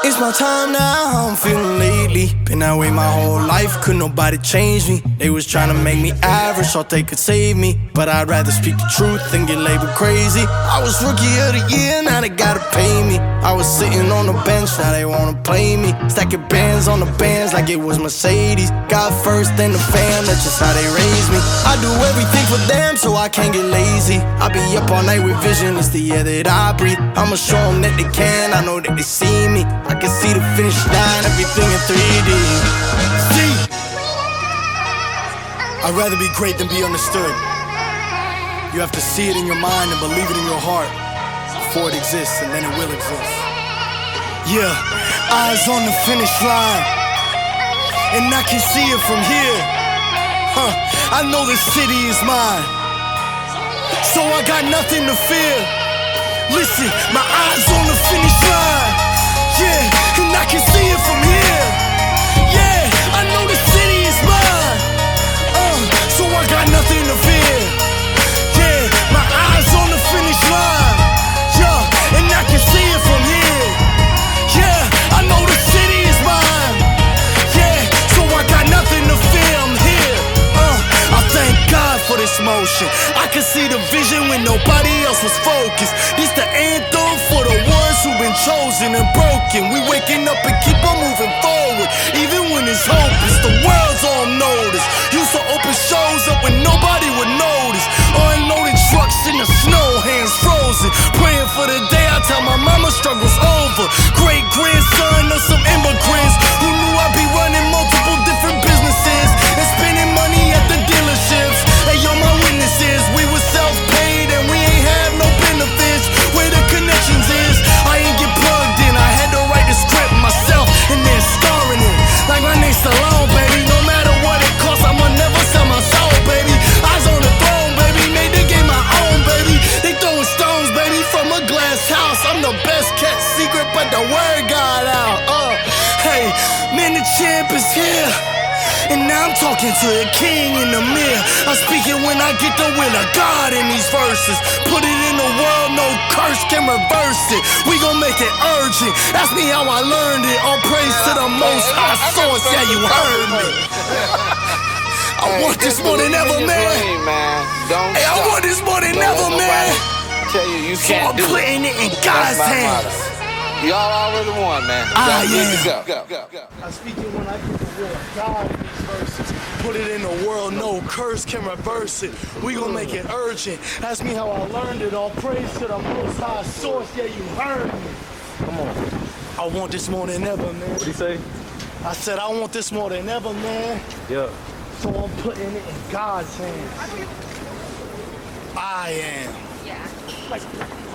It's my time now, how I'm feeling lately. Been that way my whole life, could nobody change me. They was trying to make me average, thought they could save me, but I'd rather speak the truth than get labeled crazy. I was rookie of the year, now they gotta pay me. I was sitting on the bench, now they wanna play me. Stacking bands on the bands like it was Mercedes. God first, then the fam, that's just how they raised me. I do everything for them, so I can't get lazy. I be up all night with vision, it's the air that I breathe. I'ma show them that they can, I know that they see me. I can see the finish line, everything in 3D. See, I'd rather be great than be understood. You have to see it in your mind and believe it in your heart before it exists, and then it will exist. Yeah, eyes on the finish line, and I can see it from here. I know the city is mine, so I got nothing to fear. Listen, my eyes on the finish line, yeah, and I can see it from here. Yeah, I know the city is mine, so I got nothing to fear. Yeah, my eyes on the finish line, yeah, and I can see it from here. Yeah, I know the city is mine, yeah, so I got nothing to fear. I'm here. I thank God for this motion. I can see the vision when nobody else was focused. This the anthem for the ones who've been chosen and broken. We waking up and keep on moving forward, even when it's hopeless. The world's on notice. Used to open shows up when nobody would notice. Unloaded trucks in the snow, hands frozen. Praying for the day I tell my mama struggle's over. Great grandson of some immigrants who knew I'd be running multiple different businesses and spending money at the dealerships. Hey, yo, my witnesses, we were self-paid and we ain't have no benefits. Where the connections is, I ain't get plugged in. I had to write the script myself and then starring it like my name's Stallone, baby. No matter what it costs, I'ma never sell my soul, baby. Eyes on the throne, baby. Made the game my own, baby. They throwing stones, baby, from a glass house. I'm the best kept secret, but the word got out. Hey, man, the champ is here. And now I'm talking to the king in the mirror. I'm speaking when I get the will of God in these verses. Put it in the world, no curse can reverse it. We gon' make it urgent. Ask me how I learned it. All praise to the most high source. Yeah, you heard me. I want this more than ever, man. Hey, I want this more than ever, man. So I'm putting it in God's hands. Y'all already won, man. Yeah. I speak it when I get the will of God in these verses. Put it in the world, no curse can reverse it. We gon' make it urgent. Ask me how I learned it. All praise to the most high source. Yeah, you heard me. Come on. I want this more than ever, man. What'd he say? I said I want this more than ever, man. Yeah. So I'm putting it in God's hands. I am. Yeah.